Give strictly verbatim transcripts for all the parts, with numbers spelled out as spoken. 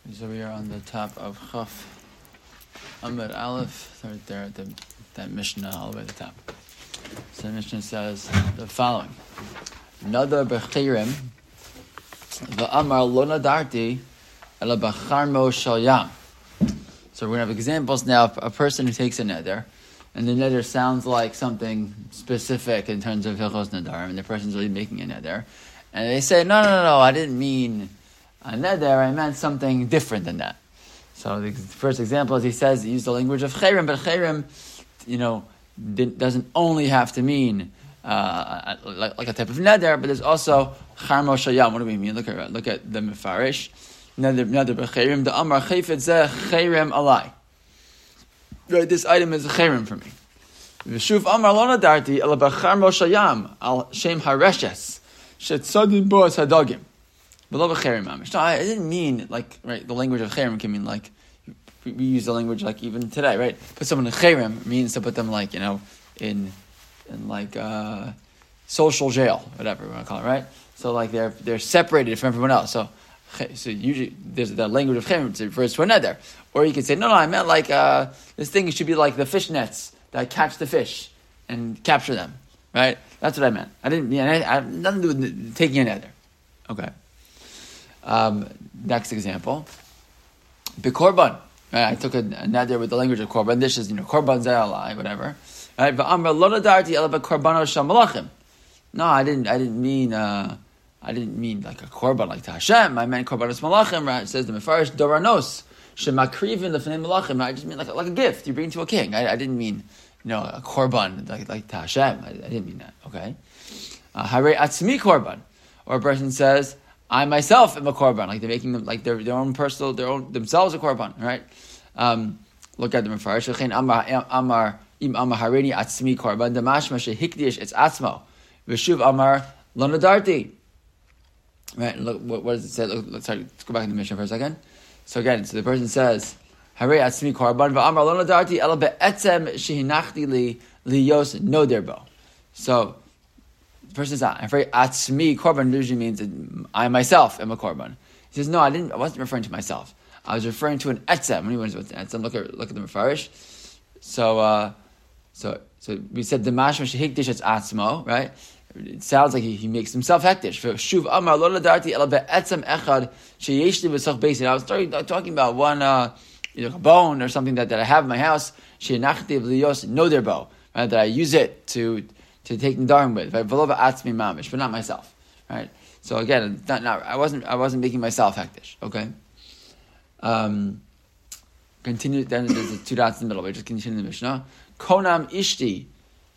So we are on the top of Chaf Amud Aleph, right there at the, that Mishnah all the way at the top. So the Mishnah says the following: Nada b'chirim v'amar lo nadarti ela b'charmo shal yam. So we're going to have examples now of a person who takes a neder, and the neder sounds like something specific in terms of Hilchos Nadar, and the person's really making a neder, and they say, no, no, no, no, I didn't mean a neder, I meant something different than that. So the first example is he says, he used the language of chayrim, but chayrim, you know, doesn't only have to mean uh, like, like a type of neder, but there's also charmo shayam. What do we mean? Look at look at the mefarish. Neder neder b'chayrim the amar chayfet zeh chayrim alai. Right, this item is a chayrim for me. V'shuv amar lo nadarti ela b'charmo shayam al shem hareshes shetzadim boas hadagim. No, I didn't mean like right. The language of chayrim can mean like we, we use the language like even today, right? Put someone in chayrim means to put them like you know in in like uh, social jail, whatever we want to call it, right? So like they're they're separated from everyone else. So so usually there's the language of chayrim refers to a neder, or you could say no, no, I meant like uh, this thing should be like the fish nets that catch the fish and capture them, right? That's what I meant. I didn't mean I, I have nothing to do with taking a neder. Okay. Um, next example, B'korban. Right, I took a, a neder with the language of korban. This is, you know, korban zayalai, whatever. Right, V'amra lo nadarti ela b'korbano shel malachim. No, I didn't. I didn't mean. Uh, I didn't mean like a korban like to Hashem. I meant korbanos malachim. Right, it says the mefarish doranos shemakrivin lefnei malachim. I just mean like a, like a gift you bring to a king. I, I didn't mean, you know, a korban like like to Hashem. I, I didn't mean that. Okay. Harei atzmi korban, or a person says, I myself am a korban, like they're making them like their their own personal, their own themselves a korban, right? Um, look at the mefarish. Amar amar im amar harini atzmi korban damashma shehikdish it's atzmo v'shuv amar lo nadarti. Right? Look, what, what does it say? Look, let's, sorry, let's go back in the Mishnah for a second. So again, so the person says, Harei atzmi korban v'amar lo nadarti ela be'etzem shehinachti li liyos noderbo. So the person says, I'm afraid atzmi korban usually means that I myself am a korban. He says, no, I didn't. I wasn't referring to myself. I was referring to an etzem. When what's an etzem? Look at look at the mefarish. So, uh, so, so we said the mashma shehikdish it's atzmo, right? It sounds like he, he makes himself hektish. For shuv amar lo nadarti ela be'etzem echad sheyeshli b'sach beisin. I was talking, talking about one, uh, you know, a bone or something that, that I have in my house. She'enachti v'liyos noderbo, right? That I use it to. to take Nadarim with, right? V'lo ba'atzmi mamish, but not myself, right? So again, not, not, I wasn't, I wasn't making myself hektish, okay? Um, continue, then there's the two dots in the middle, we just continue the Mishnah. Konam ishti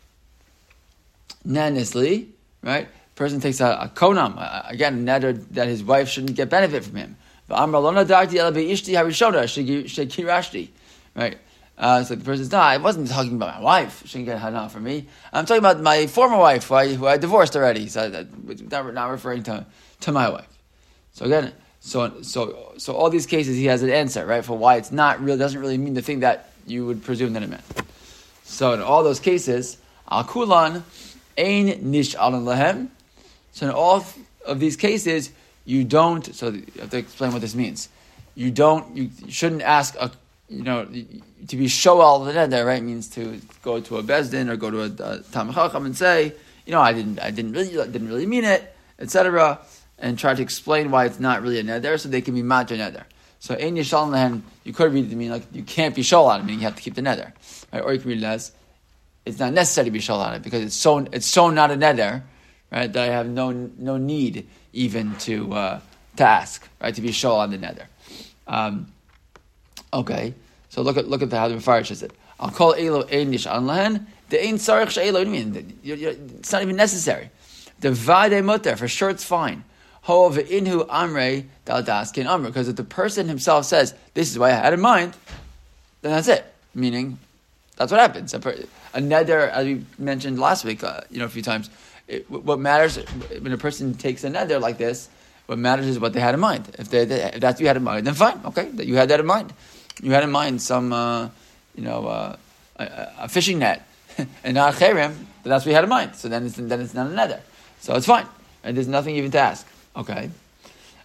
nanisli, right? Person takes a, a konam, a, again, a neder that his wife shouldn't get benefit from him. V'amra lo nadarti ela be'ishti harishona shekirashti, right? Uh, so the person says, no, I wasn't talking about my wife. She didn't get hana from me. I'm talking about my former wife, who I, who I divorced already. So that, not, not referring to, to my wife. So again, so so so all these cases he has an answer, right, for why it's not really doesn't really mean the thing that you would presume that it meant. So in all those cases, al kulan ein nish alan lahem. So in all of these cases, you don't. So you have to explain what this means. You don't. You shouldn't ask a. You know, to be shoal the neder, right, means to go to a bezdin or go to a, a Talmid Chacham and say, you know, I didn't, I didn't really, didn't really mean it, et cetera, and try to explain why it's not really a neder, so they can be mad to neder. So ein yishal lehen, you could read it to mean like you can't be shoal on it, meaning you have to keep the neder, right? Or you can read it as it's not necessary to be shoal on it because it's so, it's so not a neder, right, that I have no, no need even to uh, to ask, right, to be shoal on the neder. Um, Okay, so look at look at the, how the Mefarish says it. I'll call Elo ein nish an lahen. The ein sarich she'elo. What do you mean? You're, you're, it's not even necessary. The vade mutter for sure it's fine. However, inhu amrei dal daskin amr, because if the person himself says this is what I had in mind, then that's it. Meaning, that's what happens. A, a neder, as we mentioned last week, uh, you know, a few times. It, what matters when a person takes a neder like this, what matters is what they had in mind. If, they, they, if that's what you had in mind, then fine. Okay, that you had that in mind. You had in mind some, uh, you know, uh, a, a fishing net, and not a cherem, but that's what you had in mind. So then it's then it's not a neder. So it's fine, and there's nothing even to ask. Okay.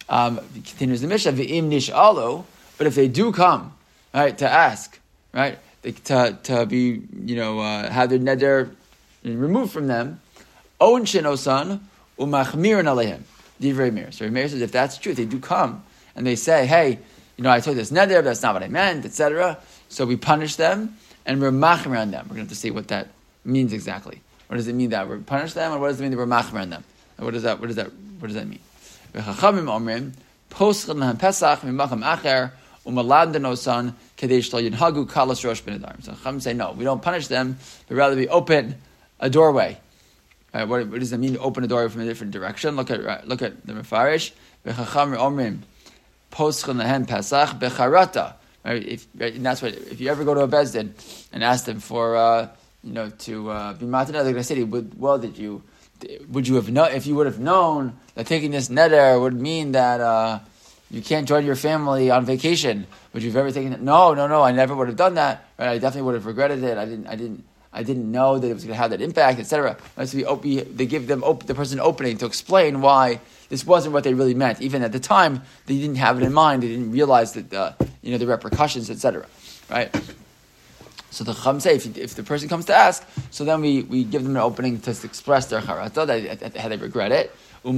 Um, continues the Mishnah, v'im nish'alu, but if they do come, right, to ask, right, they, to to be, you know, uh, have their neder removed from them, owen shenosan umachmirin aleihim. Divrei Meir. So Meir says, if that's true, if they do come and they say, hey, you know, I took this neder, but that's not what I meant, et cetera. So we punish them and we're machmir on them. We're going to have to see what that means exactly. What does it mean that we punish them, or what does it mean that we're machmir on them? And what does that? What does that? What does that mean? V'chachamim omrim poschen lahem pesach mimakam acher umalad denosan kadesh lo yinhagu kalas rosh ben adar. So Chacham say no, we don't punish them, but rather we open a doorway. Right, what, what does it mean to open a doorway from a different direction? Look at right, look at the Mefarish. V'chachamim omrim poschen lahem pesach becharata. Right, if right, and that's what if you ever go to a bezdin and ask them for. Uh, You know, to uh, be matanah, they're going to say, would, well, did you, would you have known, if you would have known that taking this neder would mean that uh, you can't join your family on vacation, would you have ever taken it? No, no, no, I never would have done that. Right? I definitely would have regretted it. I didn't, I didn't, I didn't know that it was going to have that impact, et cetera. Right? So we, op- they give them op- the person opening to explain why this wasn't what they really meant. Even at the time, they didn't have it in mind. They didn't realize that, uh, you know, the repercussions, et cetera. Right? So the Chacham say, if, if the person comes to ask, so then we, we give them an opening to express their charata, that how they regret it. And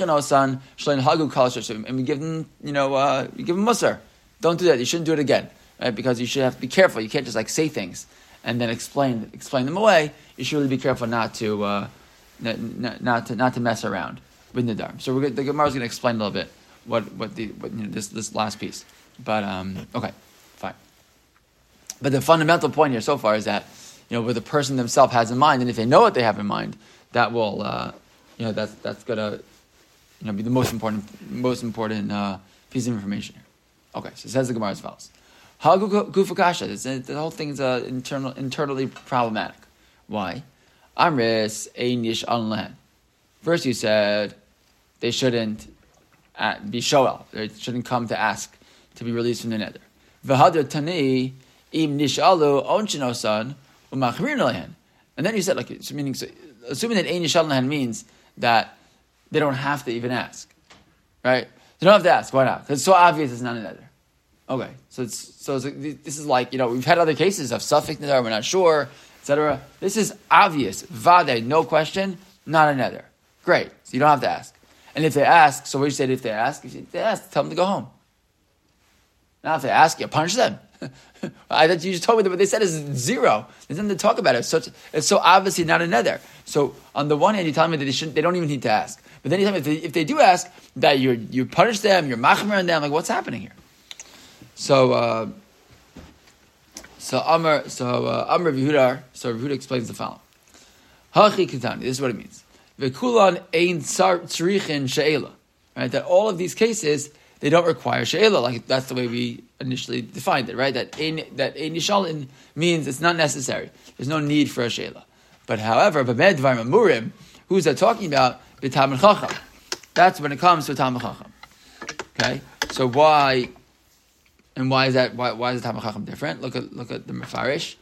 we give them, you know, uh, we give them musar. Don't do that. You shouldn't do it again, right? Because you should have to be careful. You can't just like say things and then explain explain them away. You should really be careful not to uh, not, not to not to mess around with Nidar. So we're good, the Gemara is going to explain a little bit what what the what, you know, this this last piece. But um, okay, fine. But the fundamental point here so far is that, you know, what the person themselves has in mind, and if they know what they have in mind, that will, uh, you know, that's that's gonna, you know, be the most important most important uh, piece of information here. Okay, so it says the Gemara as follows: Hagu gufakasha. The whole thing is uh, internal internally problematic. Why? Amris einish anlehen. First, you said they shouldn't uh, be shoel. They shouldn't come to ask to be released from the nether. V'hadr tani. And then you said, like, so meaning, so, assuming that ein nishal means that they don't have to even ask, right? They don't have to ask. Why not? Because it's so obvious it's not a neder. Okay, so it's so it's, this is like, you know, we've had other cases of suffix neder, we're not sure, et cetera. This is obvious, vade, no question, not a neder. Great, so you don't have to ask. And if they ask, so what you said if they ask? If they ask, tell them to go home. Now if they ask, you punish them. I thought you just told me that what they said is zero. There's nothing to talk about it. So it's, it's so obviously not a nether. So on the one hand, you tell me that they shouldn't, they don't even need to ask. But then you tell me if they, if they do ask, that you you punish them, you're machmer on them. Like, what's happening here? So uh, so Amr so uh, Amr Yehuda so Yehuda explains the following. Hachi Kitani. This is what it means. Vekulan ein tzrichin she'ela. Right, that all of these cases, they don't require she'ela. Like, that's the way we initially defined it, right? That ein, that ein nishalin means it's not necessary. There's no need for a she'ela. But however, b'med dvar mamurim, who's that talking about? B'tamid chacham. That's when it comes to tamid chacham. Okay, so why? And why is that? Why, why is the tamid chacham different? Look at look at the Mefarish.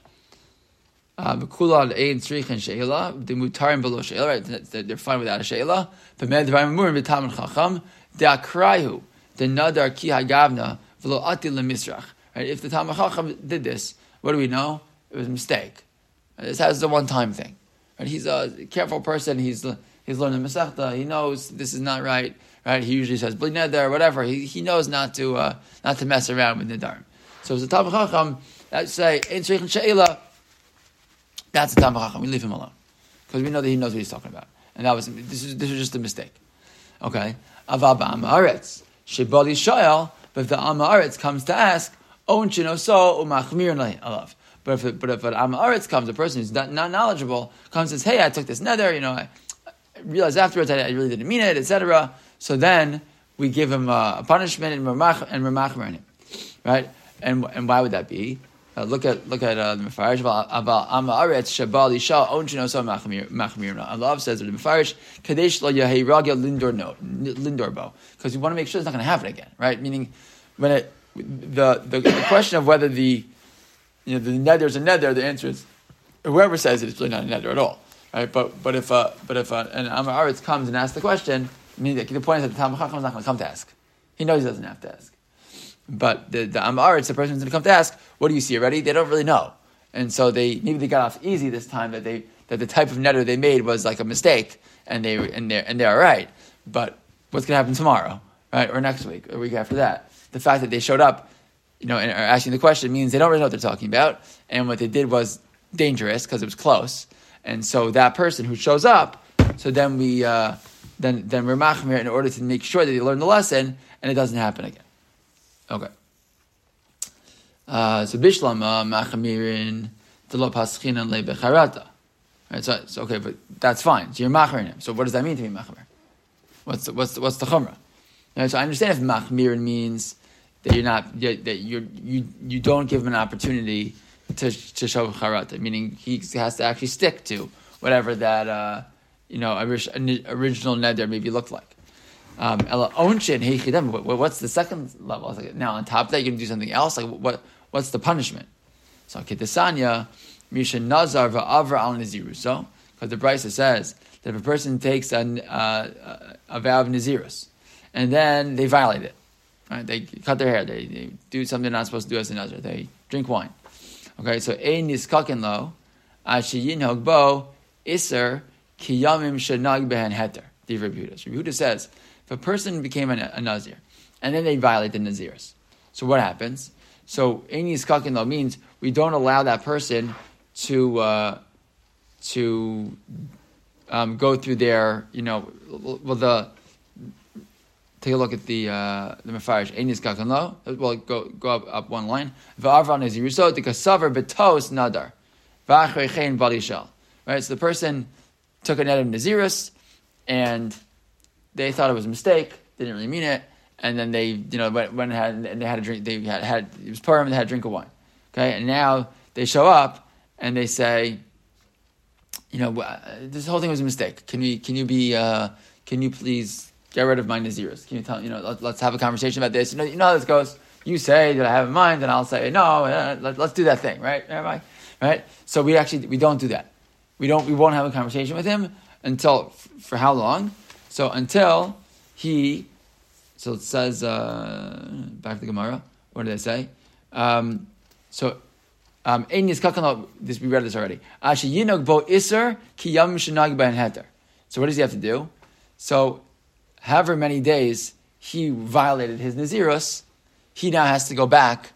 B'kulal ein tzrichin she'ela, the mutarim below she'ela. Right, they're fine without a she'ela. B'med dvar mamurim b'tamid chacham de'akrayu. The nadar ki hagavna v'lo ati lemisrach. Right? If the Talmid Chacham did this, what do we know? It was a mistake. Right? This has a one-time thing. Right? He's a careful person. He's he's learning Masechta. He knows this is not right. Right? He usually says bli neder or whatever. He he knows not to uh, not to mess around with nedarim. So as a Talmid Chacham, that say ein tzrichin she'ela. That's the Talmid Chacham. We leave him alone because we know that he knows what he's talking about. And that was this is this was just a mistake. Okay. Aval ba'am haaretz. Shebali Shayal, but if the Amaretz comes to ask, Owen Shinoso Umachmir Alav. But if it, but if an Amaretz comes, a person who's not, not knowledgeable, comes and says, hey, I took this nether, you know, I, I realized afterwards I, I really didn't mean it, et cetera. So then we give him a, a punishment and Ramach and Ramachmer him. Right? And and why would that be? Uh, look at look at uh, the Mefarish about Amaretz Shabali Shah Owen Shinoso Machmir Machmir Allah says in the Mefarish Kadesh Lo Yahei Ragel Lindor No Lindor Bo, because you want to make sure it's not going to happen again, right? Meaning when it the, the the question of whether the you know the nether is a nether, the answer is whoever says it, it's really not a nether at all, right? But but if uh, but if uh, an Amaretz comes and asks the question, I mean the, the point is that the Talmid Chacham is not going to come to ask. He knows he doesn't have to ask. But the the Amaretz, the person who's going to come to ask, what do you see already? They don't really know. And so they maybe they got off easy this time that they that the type of neder they made was like a mistake and they and they and they're all right. But what's going to happen tomorrow, right, or next week, or week after that? The fact that they showed up, you know, and are asking the question means they don't really know what they're talking about. And what they did was dangerous because it was close. And so that person who shows up, so then we uh, then then we're machmir in order to make sure that they learn the lesson and it doesn't happen again. Okay. Uh, so bishlama machmirin telo paschinan le becharata. Right. So, so okay, but that's fine. So you're machmirin him. So what does that mean to be machmir? What's the, what's the, what's the chumrah? Right, so I understand if machmirin means that you're not that you you you don't give him an opportunity to to show charata, meaning he has to actually stick to whatever that uh, you know original neder maybe looked like. Um, what's the second level? Like, now on top of that, you're going to do something else. Like what? What's the punishment? So Ketesanya, Misha Nazar va'avra al Naziruso, because the Brisa says that if a person takes an, uh, a vow of Nazirus and then they violate it, right? They cut their hair, they, they do something they're not supposed to do as a Nazir, they drink wine. Okay, so ein niskaken lo, ashiyin hogbo iser kiyamim shenag behen heter. The Rebbe Yehuda. Rebbe Yehuda says, if a person became a, a Nazir, and then they violate the Naziris, so what happens? So, ein niskaken lo means we don't allow that person to uh, to um, go through their, you know, well, the take a look at the uh, the Mefarish. Ein niskaken lo. Well, go go up, up one line. Va'avra Naziruso the kasaver betos nadar. Va'achrei chen balishal. Right. So the person took a net of Nazirus, and they thought it was a mistake, didn't really mean it, and then they, you know, went, went ahead and they had a drink. They had, had it was Purim, they had a drink of wine. Okay, and now they show up and they say, you know, this whole thing was a mistake. Can we? Can you be? Uh, can you please get rid of my Nazirus? Can you tell? You know, let, let's have a conversation about this. You know, you know how this goes. You say that I have in mind, and I'll say no. Uh, let, let's do that thing, right? Right. So we actually we don't do that. We don't. We won't have a conversation with him until for how long? So until he, so it says, uh, back to the Gemara, what did I say? Um, so, um, this we read this already. So what does he have to do? So, however many days he violated his Nazirus, he now has to go back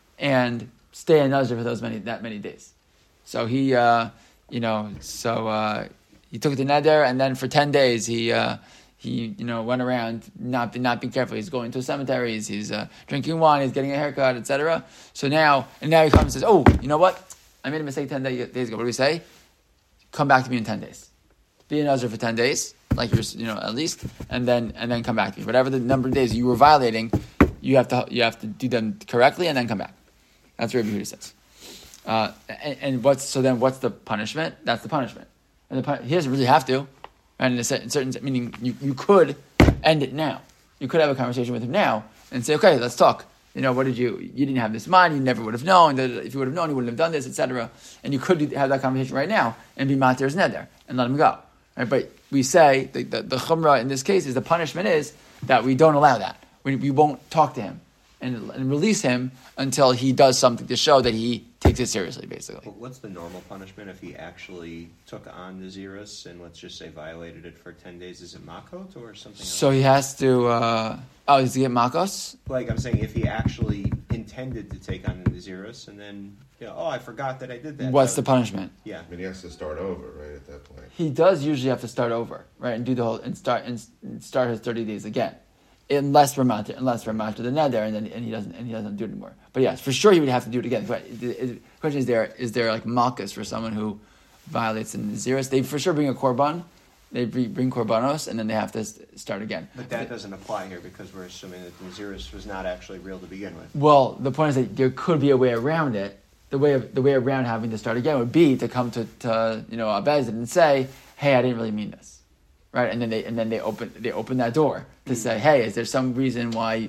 and stay in Nazir for those many that many days. So he, uh, you know, so uh, he took the neder, and then for ten days he. Uh, He, you know, went around not not being careful. He's going to cemeteries. He's uh, drinking wine. He's getting a haircut, et cetera. So now, and now he comes and says, "Oh, you know what? I made a mistake ten day, days ago. What do we say? Come back to me in ten days. Be a Nazir for ten days, like you're, you know, at least, and then and then come back to me. Whatever the number of days you were violating, you have to you have to do them correctly and then come back. That's what Rebbe Yehuda says. Uh, and, and what's so then? What's the punishment? That's the punishment. And the, he doesn't really have to. And in a certain, meaning you, you could end it now. You could have a conversation with him now and say, okay, let's talk. You know, what did you, you didn't have this in mind, you never would have known, that if you would have known, you wouldn't have done this, et cetera. And you could have that conversation right now and be matir's neder and let him go. Right? But we say, the, the, the chumrah in this case is the punishment is that we don't allow that. We, we won't talk to him and, and release him until he does something to show that he takes it seriously, basically. Well, what's the normal punishment if he actually took on Nazirus and let's just say violated it for ten days? Is it makot or something else? So he has to, uh, oh, does he get makos? Like I'm saying, if he actually intended to take on Nazirus and then, you know, oh, I forgot that I did that. What's so, the punishment? Yeah. I mean, he has to start over, right, at that point. He does usually have to start over, right, and do the whole, and start, and start his thirty days again. Unless we're matter, unless we're matter the neder, and then and he doesn't and he doesn't do it anymore. But yes, for sure he would have to do it again. But the question is, there is there like malchus for someone who violates the Nazirus? They for sure bring a korban, they bring korbanos, and then they have to start again. But that doesn't apply here because we're assuming that Nazirus was not actually real to begin with. Well, the point is that there could be a way around it. The way of, the way around having to start again would be to come to, to you know a bezdin and say, "Hey, I didn't really mean this." Right, and then they and then they open they open that door to say, hey, is there some reason why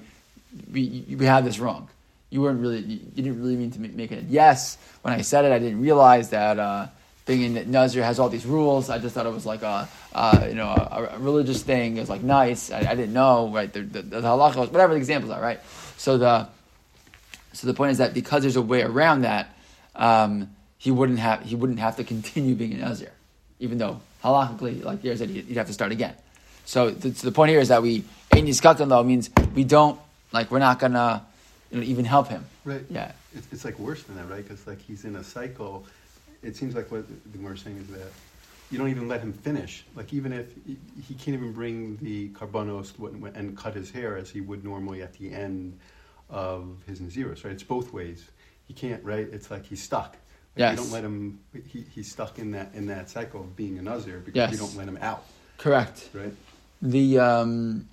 we we have this wrong? You weren't really you, you didn't really mean to make it. Yes, when I said it, I didn't realize that uh, being in Nazir has all these rules. I just thought it was like a, uh, you know, a, a religious thing. It was like nice. I, I didn't know, right? The, the, the halacha, whatever the examples are, right? So the, so the point is that because there's a way around that, um, he wouldn't have he wouldn't have to continue being a Nazir, even though halachically, like Yair said, he'd have to start again. So, the, so the point here is that we ein niskakan lo means we don't like we're not gonna you know, even help him. Right. Yeah. It's, it's like worse than that, right? Because like he's in a cycle. It seems like what the Gemara is saying is that you don't even let him finish. Like even if he, he can't even bring the karbanos and cut his hair as he would normally at the end of his Naziros, right? It's both ways. He can't, right? It's like he's stuck. Like yes. You don't let him. He, he's stuck in that in that cycle of being a Nazir because yes. you don't let him out. Correct. Right. The um.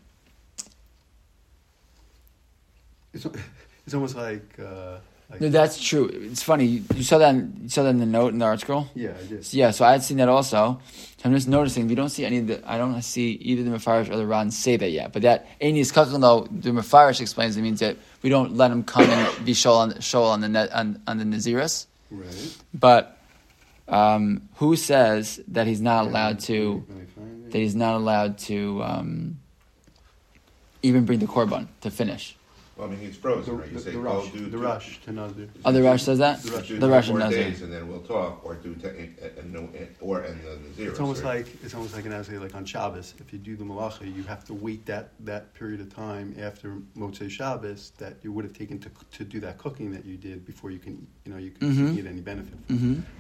It's it's almost like. Uh, Like, no, that's true. It's funny. You, you saw that. In, you saw that in the note in the article. Yeah, I did. So, yeah, so I had seen that also. So I'm just noticing we don't see any of the. I don't see either the Mefarish or the Ran say that yet. But that Einius Kakan though the Mefarish explains it means that we don't let him come and be shol on shol on the net on, on the Naziris. Right. But um, who says that he's not allowed to? That he's not allowed to um, even bring the korban to finish. Well, I mean, he's frozen, The, right? You the, say, the go rush, do the two- rush to Nazir. Oh, the Rush says that. The Rush. do The two Rush more and Nazir. days, and then we'll talk, or do te- and, and, and, or and the Naziris. It's almost right? like it's almost like an Nazir, like on Shabbos. If you do the malacha, you have to wait that, that period of time after Motzei Shabbos that you would have taken to to do that cooking that you did before you can you know you can Mhm. get any benefit from Mm-hmm. that.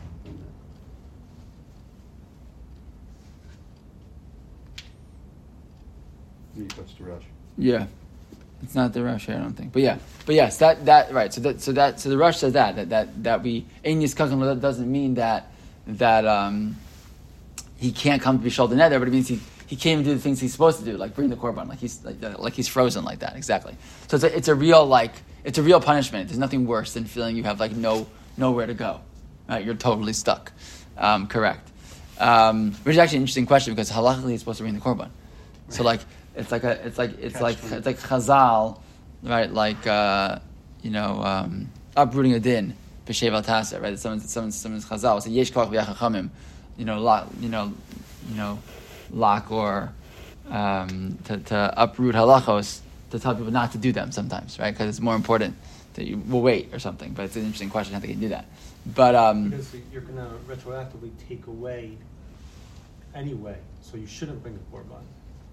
You touched the rush. Yeah, it's not the Rush here, I don't think. But yeah, but yes, that that right. So that so that so the Rush says that that that, that we Einius Kakan that doesn't mean that that um he can't come to be shol the nether, but it means he. He can't even do the things he's supposed to do, like bring the korban, like he's like, like he's frozen like that. Exactly. So it's a, it's a real like it's a real punishment. There's nothing worse than feeling you have like no nowhere to go. Right? You're totally stuck. Um, correct. Um, which is actually an interesting question because halachically he's supposed to bring the korban. So like it's like a it's like it's Catch like twenty. it's like chazal, right? Like uh, you know um, uprooting a din b'shev al tasa, right? Someone's someone's someone's chazal. So yesh koach v'yachachamim, you know, lot, you know, you know. lock or um, to, to uproot halachos to tell people not to do them sometimes, right? Because it's more important that you will wait or something. But it's an interesting question how they can do that. But um, because you're going to retroactively take away anyway, so you shouldn't bring the korban.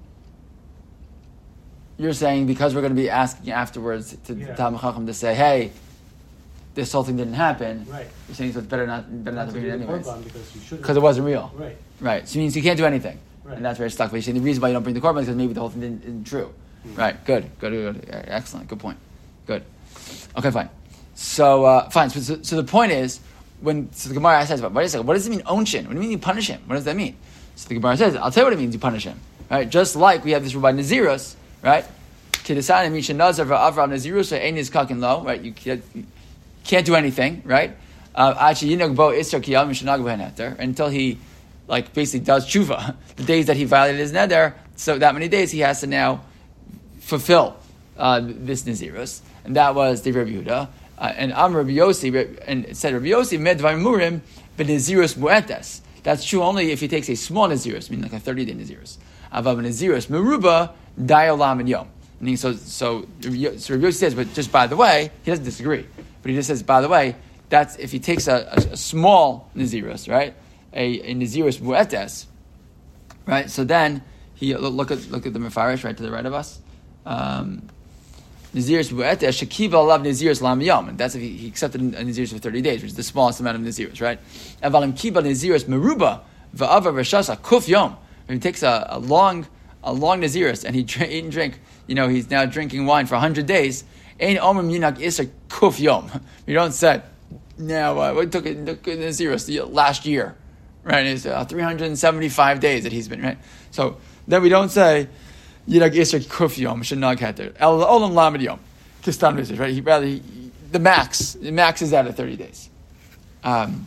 you're saying because we're going to be asking afterwards to Yeah. Talmid Chacham to say, hey, this whole thing didn't happen. Right. You're saying so it's better not better not, Not to to bring it do the anyways korban because you shouldn't. because it wasn't real. Right. Right. So it means you can't do anything. Right. And that's where it's stuck. But you're saying the reason why you don't bring the korban is because maybe the whole thing didn't, isn't true. Mm-hmm. Right. Good. Good. Good. Good. Excellent. Good point. Good. Okay. Fine. So uh, fine. So, so, so the point is when so the Gemara says, "Wait a second. What does it mean onchin? What do you mean you punish him? What does that mean?" So the Gemara says, "I'll tell you what it means. You punish him. Right. Just like we have this by Naziros. Right. To decide Misha Nazar for Avram Nazirus or Einius Kakin Lo. Right. You can't, you can't do anything. Right. Actually, uh, until he, like, basically does tshuva. The days that he violated his neder, so that many days he has to now fulfill uh, this nazirus, and that was the Rabbi Yehuda. Uh, and Am Rabbi Yossi, and it said Rabbi Yossi medvar murim b'nazirus muetes. That's true only if he takes a small nazirus, meaning like a thirty-day nazirus. Avav nazirus meruba dayolam and yom. And so, so, so Rabbi Yossi says, but just by the way, he doesn't disagree. But he just says, by the way, that's if he takes a, a, a small nazirus, right? A, a nazirus muetes, right? So then he look at look at the mefarish right to the right of us. Um, nazirus muetes shakiva alav nazirus lam yom, and that's if he, he accepted a nazirus for thirty days, which is the smallest amount of nazirus, right? Avalim kiba nazirus meruba va'ava reshasa kuf yom. If he takes a, a long a long nazirus and he drink, eat and drink, you know, he's now drinking wine for a hundred days. Ein omrim yinak iser kuf yom. You don't say. Now, uh, we took it, took it in zeros the last year, right? It's uh, three hundred seventy-five days that he's been, right? So then we don't say, Yidag Isra Kuf Yom, Shanag Heter, El Olam Lamed Yom, Kistan Rizis, right? He rather, he, the max, the max is out at thirty days. Um,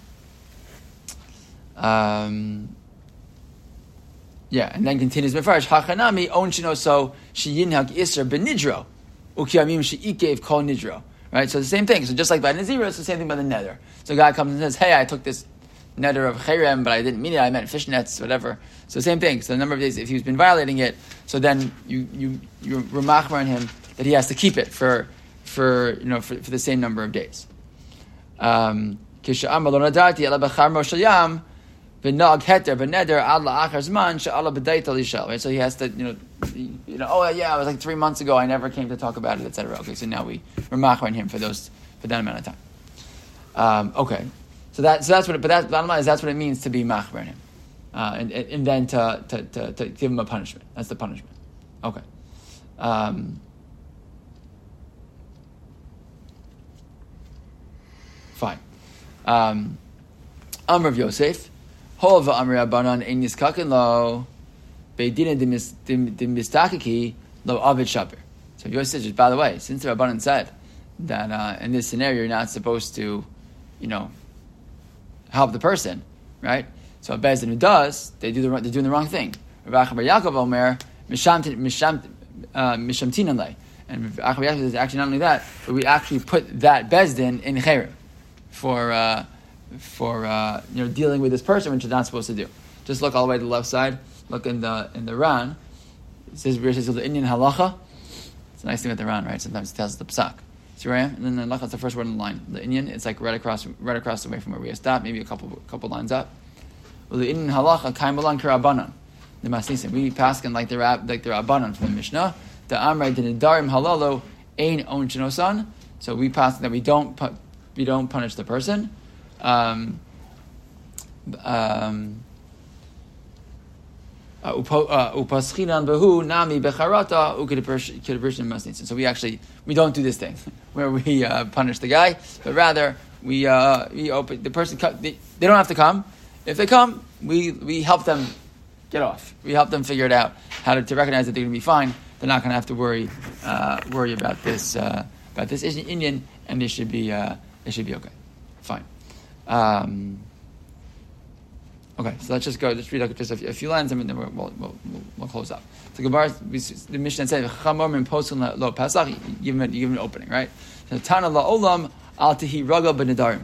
um, yeah, and then continues, Mefarish, Hachanami, Onshino, so Shiyinhag Isra Benidro, Ukiamim Sheikev Kol Nidro. Right, so the same thing. So just like by Nazirah, it's the same thing by the nether. So a guy comes and says, "Hey, I took this neder of cherem, but I didn't mean it. I meant fishnets, whatever. So same thing. So the number of days, if he's been violating it, so then you you you remachmer on him that he has to keep it for for you know for, for the same number of days. Um, Right, so he has to, you know, you know. Oh yeah, it was like three months ago. I never came to talk about it, et cetera. Okay, so now we remachmer on him for those for that amount of time. Um, okay, so that so that's what. It, but that bottom line is that's what it means to be machmer on him, uh, and, and then to, to to to give him a punishment. That's the punishment. Okay. Um, fine. Um, Amr of Yosef, Hova Amr Abanan Ein Yiskakin Lo Beidina Dimistakiki Lo Avid Shaper. So Yosef says, by the way, since the Rabbanan said that uh, in this scenario you're not supposed to, you know, help the person, right? So a Bezdin who does, they do the they're doing the wrong thing. Rav Achabar Yaakov Omer Mishamtinan Le, and Rav Achabar Yaakov says actually not only that, but we actually put that Bezdin in Cherem for uh, for uh, you know dealing with this person, which is not supposed to do. Just look all the way to the left side. Look in the in the Ran. It says it says the Indian halacha. It's a nice thing with the Ran, right? Sometimes it tells us the psak. See where I am? And then the halacha is the first word in the line. The Indian, it's like right across right across the way from where we stopped, maybe a couple couple lines up. Well, the Indian halacha kaim balan kirabanan. The masnisim we paskin like the rab like the rabbanan from the Mishnah. The amray dinidarim halalo ein on shenosan. So we pass that we don't put. We don't punish the person. Um, um, upaschinan behu nami becharata ukedipershim masnitzin. So we actually we don't do this thing where we uh, punish the guy, but rather we uh, we open the person. They, they don't have to come. If they come, we we help them get off. We help them figure it out how to, to recognize that they're going to be fine. They're not going to have to worry uh, worry about this uh, about this Indian, and they should be. Uh, It should be okay. Fine. Um, okay, so let's just go. Let's read like just a few, a few lines, and then we'll, we'll, we'll, we'll close up. So Gemara, the Mishnah said, "Chamor min posul lo Pesach." You give him, you give him an opening, right? So Tana la olam al tihi ragal b'nedarim.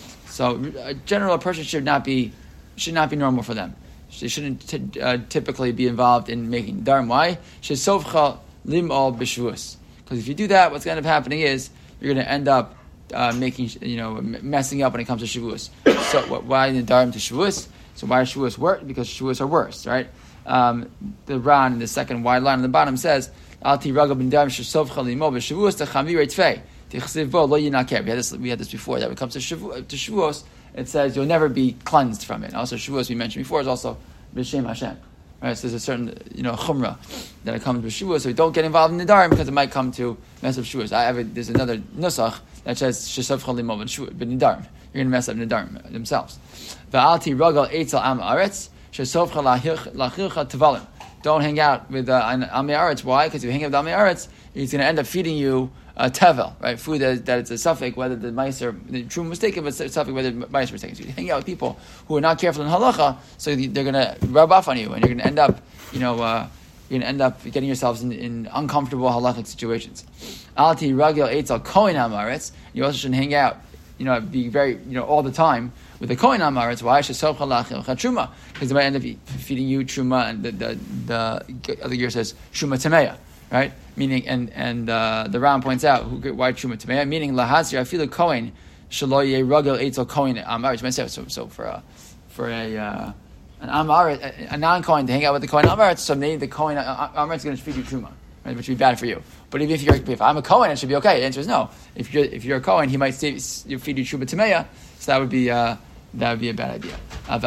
So a general person should not be should not be normal for them. They shouldn't t- uh, typically be involved in making nedarim. Why? Shesovcha lim al b'shvuos. Because if you do that, what's going to end up happening is you're going to end up. Uh, making, you know, messing up when it comes to Shavuos. So why the Darim to Shavuos? So why are Shavuos worse? Because Shavuos are worse, right? Um, the Ran in the second wide line on the bottom says, Alti Raga ben Darim Shesov Chalimo b'Shavuos the Chamir Tfei Tichsiv Bo Lo Yinaker. We had this. We had this before. That when it comes to Shavuos, to Shavuos, it says you'll never be cleansed from it. Also, Shavuos we mentioned before is also B'Shem Hashem. Right, so there's a certain, you know, chumrah that it comes with Shavuos, so we don't get involved in the Nedarim because it might come to mess up Shavuos. I have a, there's another nusach that says Shesov Chalimo b'Nedarim. You're going to mess up Nedarim themselves. Va'alti ragal eitzel am aretz Shesov Chalachilcha tavalim. Don't hang out with uh, Am Aretz. Why? Because if you hang out with Am Aretz, he's going to end up feeding you uh, tevel, right? Food that, that it's a suffix, whether the mice are the true mistaken, but it's a suffix whether the mice are mistaken. So you hang out with people who are not careful in halacha, so they're going to rub off on you, and you're going to end up, you know, uh, you're going to end up getting yourselves in, in uncomfortable halachic situations. Alti ragil eitzel kohen amaretz. You also shouldn't hang out, you know, be very, you know, all the time with the kohen amaretz. Why? Shesov chalachil truma, because they might end up feeding you truma, and the the, the other year says truma tameya. Right, meaning, and and uh, the Ram points out who why truma tameya, meaning lahasir. I feel the kohen shaloye ragel eitzel kohen amaretz. So so for a for a uh, an amaretz, a, a non-kohen to hang out with the kohen amaretz, so maybe the kohen amaretz is going to feed you truma, right, which would be bad for you. But even if you're if I'm a kohen, it should be okay. The answer is no. If you're if you're a kohen, he might save, you feed you truma tameya, so that would be uh, that would be a bad idea. And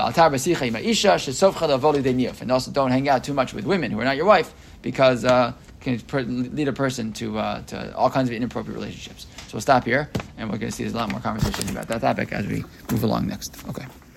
also don't hang out too much with women who are not your wife, because uh, can lead a person to uh, to all kinds of inappropriate relationships. So we'll stop here, and we're going to see there's a lot more conversation about that topic as we move along next. Okay.